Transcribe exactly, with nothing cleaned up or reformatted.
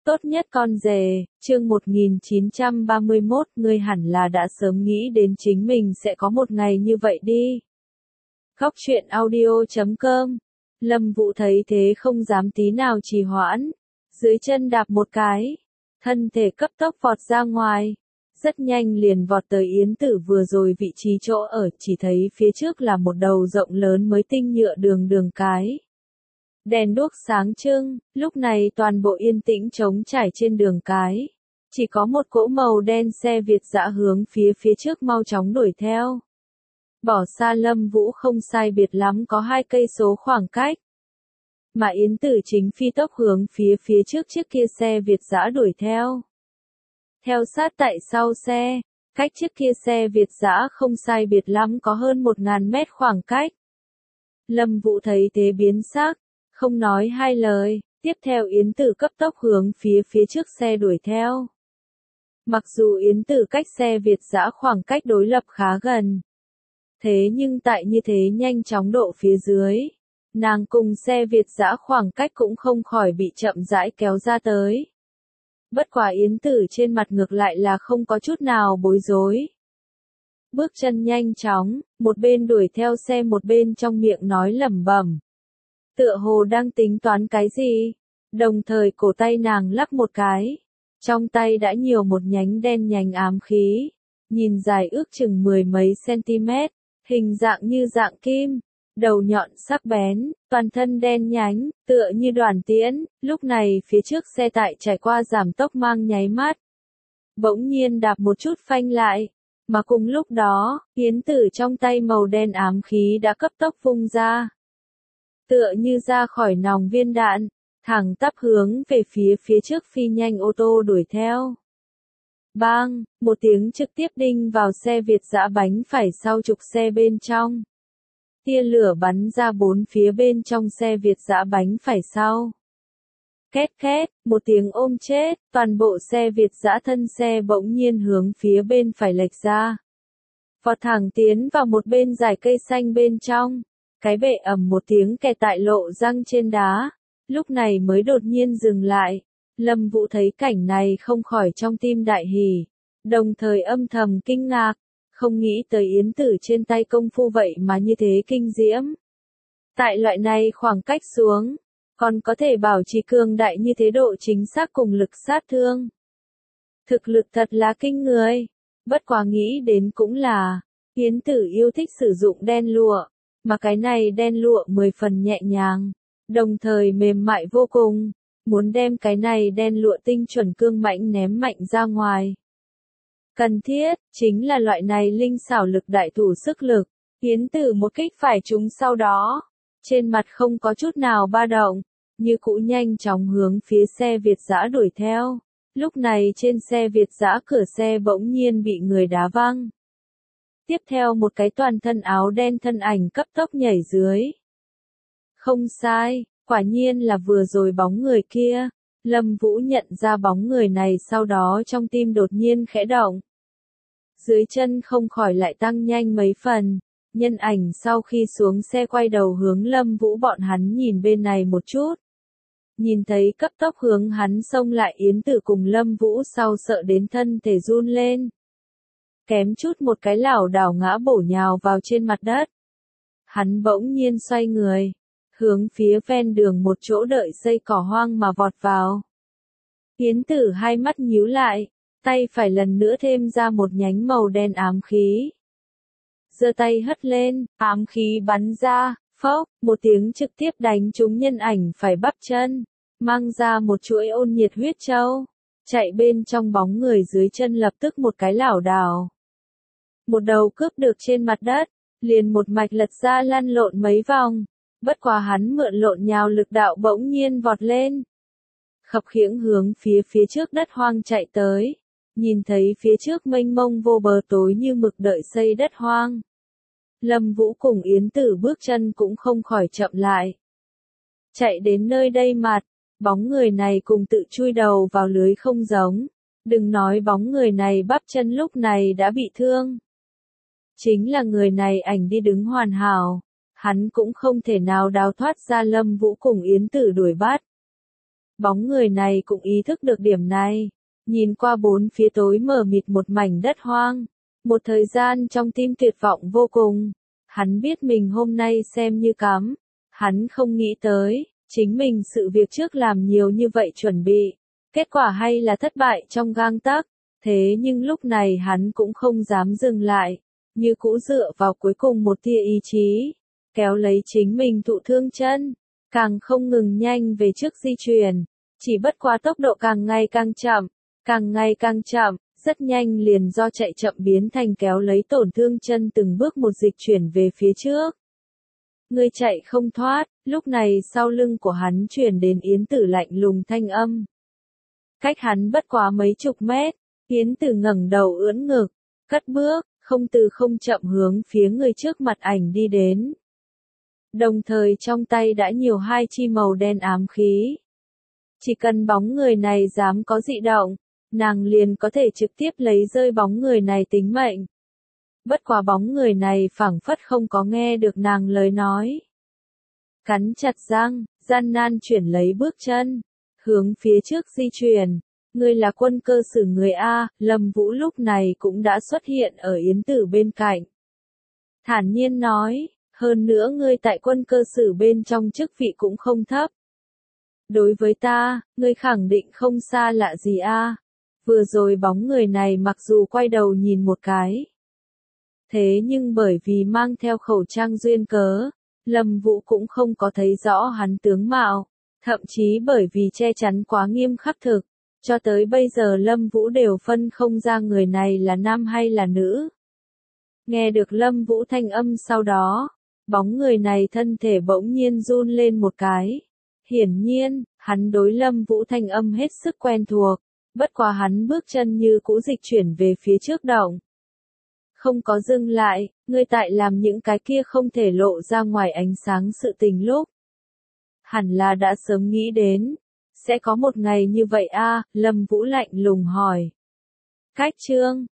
Tốt nhất con rể, chương một nghìn chín trăm ba mươi mốt, ngươi hẳn là đã sớm nghĩ đến chính mình sẽ có một ngày như vậy đi. Góc truyện audio chấm com. Lâm Vũ thấy thế không dám tí nào trì hoãn, dưới chân đạp một cái, thân thể cấp tốc vọt ra ngoài, rất nhanh liền vọt tới Yến Tử vừa rồi vị trí chỗ ở, chỉ thấy phía trước là một đầu rộng lớn mới tinh nhựa đường đường cái. Đèn đuốc sáng trưng, lúc này toàn bộ yên tĩnh trống trải trên đường cái. Chỉ có một cỗ màu đen xe Việt dã hướng phía phía trước mau chóng đuổi theo. Bỏ xa Lâm Vũ không sai biệt lắm có hai cây số khoảng cách. Mà Yến Tử chính phi tốc hướng phía phía trước chiếc kia xe Việt dã đuổi theo. Theo sát tại sau xe, cách chiếc kia xe Việt dã không sai biệt lắm có hơn một ngàn mét khoảng cách. Lâm Vũ thấy thế biến sắc. Không nói hai lời, tiếp theo Yến Tử cấp tốc hướng phía phía trước xe đuổi theo. Mặc dù Yến Tử cách xe Việt dã khoảng cách đối lập khá gần. Thế nhưng tại như thế nhanh chóng độ phía dưới, nàng cùng xe Việt dã khoảng cách cũng không khỏi bị chậm rãi kéo ra tới. Bất quả Yến Tử trên mặt ngược lại là không có chút nào bối rối. Bước chân nhanh chóng, một bên đuổi theo xe một bên trong miệng nói lẩm bẩm. Tựa hồ đang tính toán cái gì, đồng thời cổ tay nàng lắc một cái, trong tay đã nhiều một nhánh đen nhánh ám khí, nhìn dài ước chừng mười mấy cm, hình dạng như dạng kim, đầu nhọn sắc bén, toàn thân đen nhánh, tựa như đoàn tiễn, lúc này phía trước xe tải trải qua giảm tốc mang nháy mắt. Bỗng nhiên đạp một chút phanh lại, mà cùng lúc đó, Yến Tử trong tay màu đen ám khí đã cấp tốc vung ra. Tựa như ra khỏi nòng viên đạn, thẳng tắp hướng về phía phía trước phi nhanh ô tô đuổi theo. Bang, một tiếng trực tiếp đinh vào xe Việt dã bánh phải sau trục xe bên trong. Tia lửa bắn ra bốn phía bên trong xe Việt dã bánh phải sau. Két két, một tiếng ôm chết, toàn bộ xe Việt dã thân xe bỗng nhiên hướng phía bên phải lệch ra. Vọt thẳng tiến vào một bên dải cây xanh bên trong. Cái bệ ầm một tiếng kẹt tại lộ răng trên đá, lúc này mới đột nhiên dừng lại. Lâm Vũ thấy cảnh này không khỏi trong tim đại hỉ, đồng thời âm thầm kinh ngạc, không nghĩ tới Yến Tử trên tay công phu vậy mà như thế kinh diễm. Tại loại này khoảng cách xuống, còn có thể bảo trì cường đại như thế độ chính xác cùng lực sát thương. Thực lực thật là kinh người, bất quá nghĩ đến cũng là, Yến Tử yêu thích sử dụng đen lụa. Mà cái này đen lụa mười phần nhẹ nhàng, đồng thời mềm mại vô cùng, muốn đem cái này đen lụa tinh chuẩn cương mãnh ném mạnh ra ngoài. Cần thiết, chính là loại này linh xảo lực đại thủ sức lực, Yến Tử một kích phải trúng sau đó, trên mặt không có chút nào ba động, như cũ nhanh chóng hướng phía xe Việt dã đuổi theo, lúc này trên xe Việt dã cửa xe bỗng nhiên bị người đá văng. Tiếp theo một cái toàn thân áo đen thân ảnh cấp tốc nhảy dưới. Không sai, quả nhiên là vừa rồi bóng người kia. Lâm Vũ nhận ra bóng người này sau đó trong tim đột nhiên khẽ động. Dưới chân không khỏi lại tăng nhanh mấy phần. Nhân ảnh sau khi xuống xe quay đầu hướng Lâm Vũ bọn hắn nhìn bên này một chút. Nhìn thấy cấp tốc hướng hắn xông lại Yến Tử cùng Lâm Vũ sau sợ đến thân thể run lên. Kém chút một cái lảo đảo ngã bổ nhào vào trên mặt đất. Hắn bỗng nhiên xoay người, hướng phía ven đường một chỗ đợi xây cỏ hoang mà vọt vào. Yến Tử hai mắt nhíu lại, tay phải lần nữa thêm ra một nhánh màu đen ám khí. Giơ tay hất lên, ám khí bắn ra, phốc, một tiếng trực tiếp đánh trúng nhân ảnh phải bắp chân, mang ra một chuỗi ôn nhiệt huyết châu. Chạy bên trong bóng người dưới chân lập tức một cái lảo đảo. Một đầu cướp được trên mặt đất, liền một mạch lật ra lăn lộn mấy vòng, bất quá hắn mượn lộn nhào lực đạo bỗng nhiên vọt lên. Khập khiễng hướng phía phía trước đất hoang chạy tới, nhìn thấy phía trước mênh mông vô bờ tối như mực đợi xây đất hoang. Lâm Vũ cùng Yến Tử bước chân cũng không khỏi chậm lại. Chạy đến nơi đây mặt, bóng người này cùng tự chui đầu vào lưới không giống, đừng nói bóng người này bắp chân lúc này đã bị thương. Chính là người này ảnh đi đứng hoàn hảo, hắn cũng không thể nào đào thoát ra Lâm Vũ cùng Yến Tử đuổi bắt. Bóng người này cũng ý thức được điểm này. Nhìn qua bốn phía tối mờ mịt một mảnh đất hoang. Một thời gian trong tim tuyệt vọng vô cùng. Hắn biết mình hôm nay xem như cắm. Hắn không nghĩ tới, chính mình sự việc trước làm nhiều như vậy chuẩn bị. Kết quả hay là thất bại trong gang tấc. Thế nhưng lúc này hắn cũng không dám dừng lại. Như cũ dựa vào cuối cùng một tia ý chí. Kéo lấy chính mình thụ thương chân. Càng không ngừng nhanh về trước di chuyển. Chỉ bất quá tốc độ càng ngày càng chậm. Càng ngày càng chậm. Rất nhanh liền do chạy chậm biến thành kéo lấy tổn thương chân từng bước một dịch chuyển về phía trước. Ngươi chạy không thoát, lúc này sau lưng của hắn truyền đến Yến Tử lạnh lùng thanh âm. Cách hắn bất quá mấy chục mét, Yến Tử ngẩng đầu ưỡn ngực, cất bước, không từ không chậm hướng phía người trước mặt ảnh đi đến. Đồng thời trong tay đã nhiều hai chi màu đen ám khí. Chỉ cần bóng người này dám có dị động, nàng liền có thể trực tiếp lấy rơi bóng người này tính mệnh. Bất quá bóng người này phảng phất không có nghe được nàng lời nói. Cắn chặt răng, gian nan chuyển lấy bước chân, hướng phía trước di chuyển. Ngươi là Quân Cơ Sử người A, Lâm Vũ lúc này cũng đã xuất hiện ở Yến Tử bên cạnh. Thản nhiên nói, hơn nữa ngươi tại Quân Cơ Sử bên trong chức vị cũng không thấp. Đối với ta, ngươi khẳng định không xa lạ gì A. Vừa rồi bóng người này mặc dù quay đầu nhìn một cái. Thế nhưng bởi vì mang theo khẩu trang duyên cớ, Lâm Vũ cũng không có thấy rõ hắn tướng mạo, thậm chí bởi vì che chắn quá nghiêm khắc thực, cho tới bây giờ Lâm Vũ đều phân không ra người này là nam hay là nữ. Nghe được Lâm Vũ thanh âm sau đó, bóng người này thân thể bỗng nhiên run lên một cái. Hiển nhiên, hắn đối Lâm Vũ thanh âm hết sức quen thuộc, bất quá hắn bước chân như cũ dịch chuyển về phía trước động. Không có dừng lại, ngươi tại làm những cái kia không thể lộ ra ngoài ánh sáng sự tình lúc. Hẳn là đã sớm nghĩ đến, sẽ có một ngày như vậy a, Lâm Vũ lạnh lùng hỏi. Cách chương,